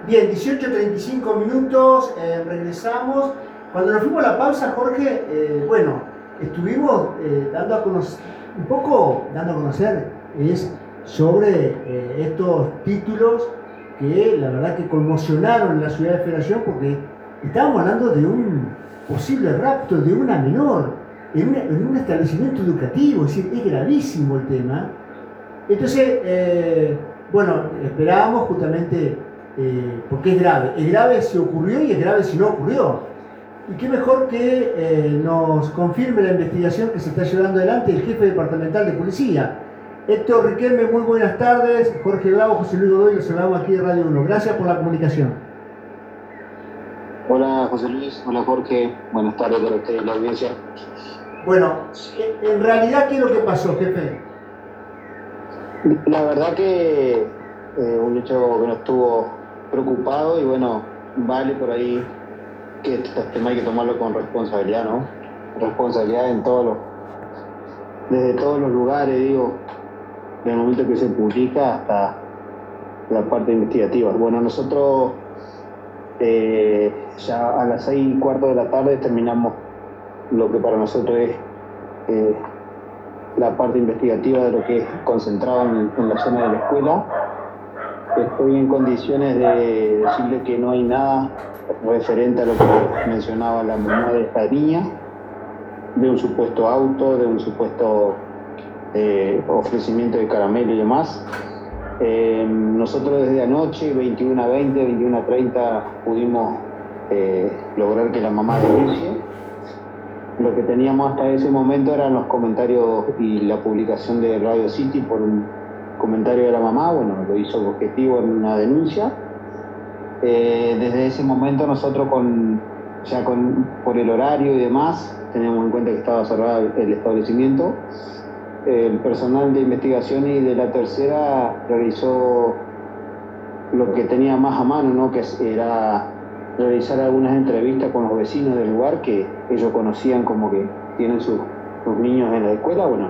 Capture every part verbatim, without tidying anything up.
Bien, dieciocho treinta y cinco minutos, eh, regresamos. Cuando nos fuimos a la pausa, Jorge, eh, bueno, estuvimos eh, dando a conocer, un poco dando a conocer, es sobre eh, estos títulos que la verdad que conmocionaron la ciudad de Federación porque estábamos hablando de un posible rapto de una menor en, una, en un establecimiento educativo, es decir, es gravísimo el tema. Entonces, eh, bueno, esperábamos justamente, eh, porque es grave. Es grave si ocurrió y es grave si no ocurrió. Y qué mejor que eh, nos confirme la investigación que se está llevando adelante el jefe departamental de policía. Héctor Riquelme, muy buenas tardes. Jorge Bravo, José Luis Godoy, los saludamos aquí de Radio uno. Gracias por la comunicación. Hola José Luis, hola Jorge, buenas tardes para ustedes y la audiencia. Bueno, en realidad, ¿qué es lo que pasó, jefe? La verdad que eh, un hecho que nos estuvo preocupado y bueno, vale por ahí que este tema hay que tomarlo con responsabilidad, ¿no? Responsabilidad en todos los, desde todos los lugares, digo, desde el momento que se publica hasta la parte investigativa. Bueno, nosotros eh, ya a las seis y cuarto de la tarde terminamos lo que para nosotros es eh, la parte investigativa de lo que es concentrado en, en la zona de la escuela. Estoy en condiciones de decirle que no hay nada referente a lo que mencionaba la mamá de esta niña, de un supuesto auto, de un supuesto eh, ofrecimiento de caramelo y demás. Eh, nosotros desde anoche, veintiuno a veinte, veintiuno a treinta, pudimos eh, lograr que la mamá denuncie. Lo que teníamos hasta ese momento eran los comentarios y la publicación de Radio City por un comentario de la mamá. Bueno, lo hizo objetivo en una denuncia. Eh, desde ese momento nosotros con, ya con, por el horario y demás, teníamos en cuenta que estaba cerrado el establecimiento. El personal de investigación y de la tercera realizó lo que tenía más a mano, ¿no? Que era realizar algunas entrevistas con los vecinos del lugar que ellos conocían como que tienen sus, sus niños en la escuela. Bueno,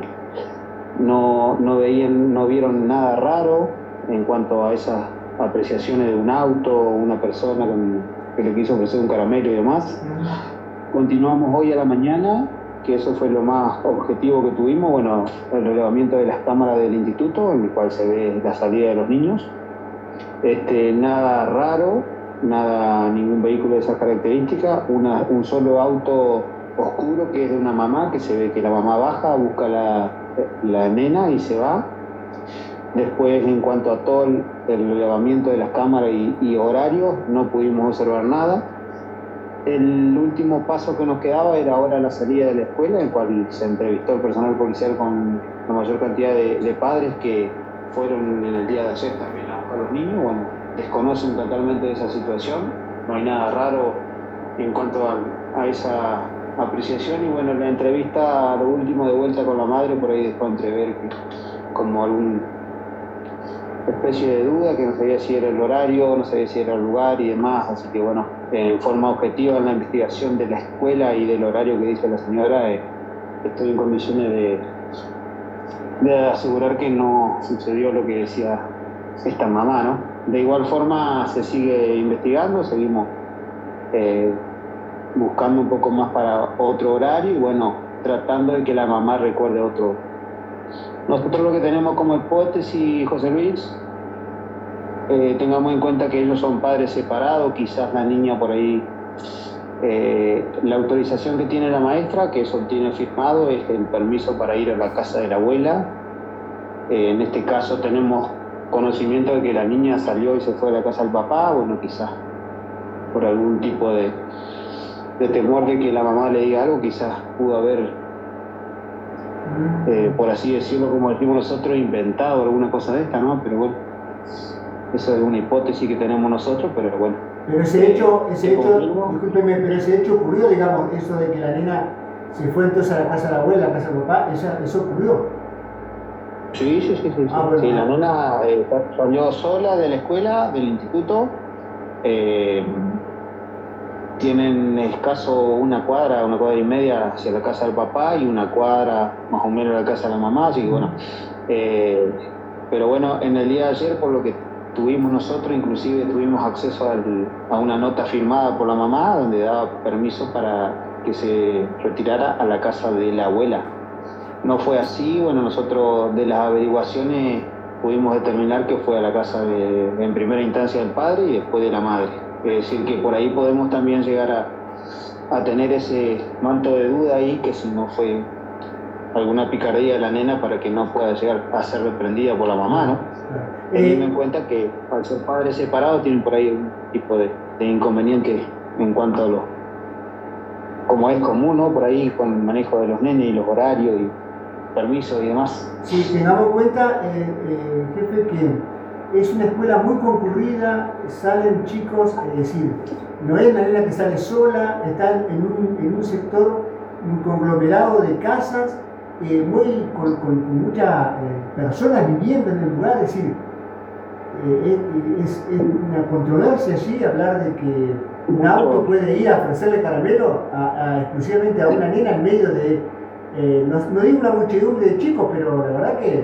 no, no veían, no vieron nada raro en cuanto a esas apreciaciones de un auto o una persona con, que le quiso ofrecer un caramelo y demás. Continuamos hoy a la mañana, que eso fue lo más objetivo que tuvimos, bueno, el relevamiento de las cámaras del instituto, en el cual se ve la salida de los niños. Este, nada raro, nada, ningún vehículo de esas características, una, un solo auto oscuro que es de una mamá, que se ve que la mamá baja, busca la, la nena y se va. Después, en cuanto a todo el, el relevamiento de las cámaras y, y horarios, no pudimos observar nada. El último paso que nos quedaba era ahora la salida de la escuela, en el cual se entrevistó el personal policial con la mayor cantidad de, de padres que fueron en el día de ayer también a buscar a los niños. Bueno, desconocen totalmente esa situación, no hay nada raro en cuanto a, a esa apreciación. Y bueno, la entrevista, lo último de vuelta con la madre, por ahí dejó entrever que, como alguna especie de duda, que no sabía si era el horario, no sabía si era el lugar y demás. Así que bueno, en forma objetiva en la investigación de la escuela y del horario que dice la señora, eh, estoy en condiciones de, de asegurar que no sucedió lo que decía esta mamá, ¿no? De igual forma se sigue investigando, seguimos eh, buscando un poco más para otro horario y bueno, tratando de que la mamá recuerde otro. Nosotros lo que tenemos como hipótesis, José Luis, eh, tengamos en cuenta que ellos son padres separados, quizás la niña por ahí, eh, la autorización que tiene la maestra, que eso tiene firmado, es el permiso para ir a la casa de la abuela. Eh, en este caso tenemos conocimiento de que la niña salió y se fue a la casa del papá, bueno, quizás por algún tipo de, de temor de que la mamá le diga algo, quizás pudo haber, eh, por así decirlo, como decimos nosotros, inventado alguna cosa de esta, ¿no? Pero bueno, eso es una hipótesis que tenemos nosotros, pero bueno. Pero ese hecho, ese hecho, discúlpeme, pero ese hecho ocurrió, digamos, eso de que la nena se fue entonces a la casa de la abuela, a la casa del papá, esa, eso ocurrió. Sí, sí, sí, sí. Ah, bueno. Sí, la nena eh, salió sola de la escuela, del instituto. Eh, tienen escaso una cuadra, una cuadra y media hacia la casa del papá y una cuadra más o menos a la casa de la mamá, así que bueno. Eh, pero bueno, en el día de ayer, por lo que tuvimos nosotros, inclusive tuvimos acceso al, a una nota firmada por la mamá donde daba permiso para que se retirara a la casa de la abuela. No fue así, bueno, nosotros de las averiguaciones pudimos determinar que fue a la casa de, en primera instancia del padre y después de la madre. Es decir, que por ahí podemos también llegar a, a tener ese manto de duda ahí, que si no fue alguna picardía de la nena para que no pueda llegar a ser reprendida por la mamá, ¿no? Teniendo en cuenta que al ser padres separados tienen por ahí un tipo de, de inconveniente en cuanto a lo, como es común, ¿no? Por ahí con el manejo de los nenes y los horarios y permisos y demás. Sí, tengamos en cuenta, eh, eh, jefe, que es una escuela muy concurrida, salen chicos, es decir, no es la nena que sale sola, están en un, en un sector, un conglomerado de casas, eh, muy, con, con, con muchas eh, personas viviendo en el lugar, es decir, eh, es, es una controversia allí hablar de que un auto puede ir a ofrecerle caramelo a, a, exclusivamente a una nena en medio de, eh, no, no digo una muchedumbre de chicos, pero la verdad que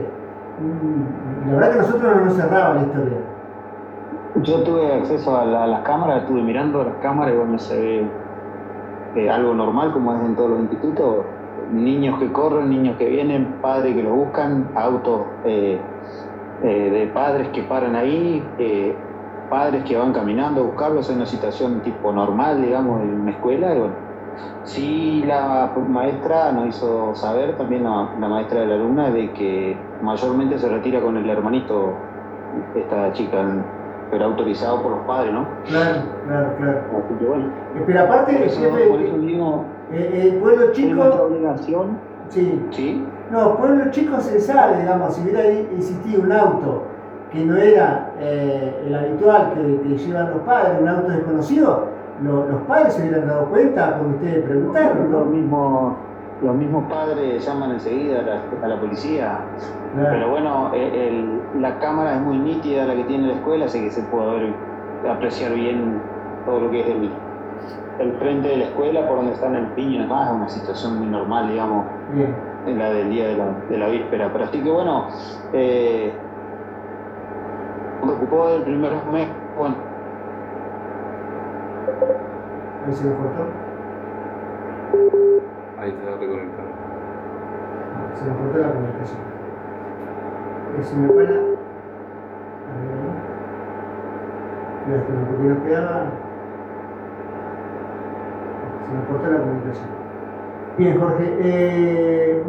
la verdad que nosotros no nos cerraba la historia. Yo tuve acceso a, la, a las cámaras, estuve mirando las cámaras y bueno, se ve eh, algo normal como es en todos los institutos, niños que corren, niños que vienen, padres que los buscan, autos eh, eh, de padres que paran ahí, eh, padres que van caminando a buscarlos en una situación tipo normal, digamos, en una escuela. Y bueno, sí, la maestra nos hizo saber, también la, la maestra de la alumna, de que mayormente se retira con el hermanito, esta chica, pero autorizado por los padres, ¿no? Claro, claro, claro. Así que bueno. Pero aparte, por eso, jefe, por eso digo, eh, el pueblo chico. Es nuestra obligación. Sí. ¿Sí? No, pueblo chico se sabe, digamos, si hubiera existido un auto que no era eh, el habitual que, que llevan los padres, un auto desconocido, lo, los padres se hubieran dado cuenta cuando ustedes preguntaron, ¿no? Los mismos, los mismos padres llaman enseguida a la, a la policía. Claro. Pero bueno, el, el, la cámara es muy nítida la que tiene la escuela, así que se puede ver, apreciar bien todo lo que es el, el frente de la escuela, por donde están el piño y demás. Es una situación muy normal, digamos, bien, en la del día de la, de la víspera. Pero así que bueno, eh, me ocupó del primer mes, bueno. Ahí se me cortó. Ahí te da reconectado. Se me cortó la comunicación. Se me fue la. A ver. Mira, lo que nos quedaba. Se me cortó la comunicación. Bien, Jorge. Eh...